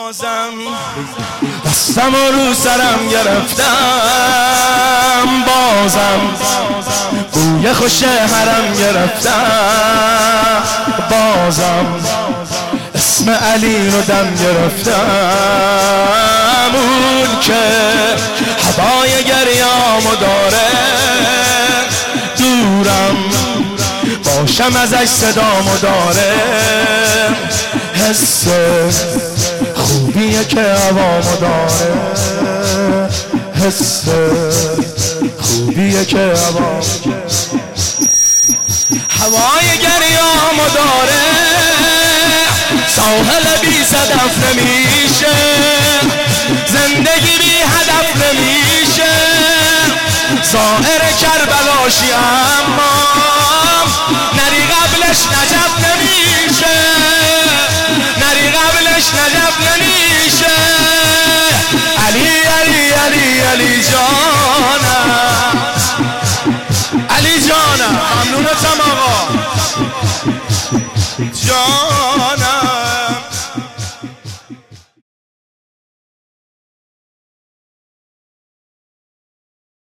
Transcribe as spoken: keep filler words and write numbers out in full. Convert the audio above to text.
بازم دستم رو سرم گرفتم، بازم بوی خوش حرم گرفتم، بازم اسم علی رو دم گرفتم. اون که هوای گریامو داره دورم باشم ازش صدامو داره، حس خوبیه که هوامو داره، حس خوبیه که هوامو هوای گریامو داره. ساحل بی صدف نمیشه، زندگی بی هدف نمیشه، زائر کربلاشی اما نری قبلش نجف نمیشه، نری قبلش نجف نمیشه. علی علی علی علی جان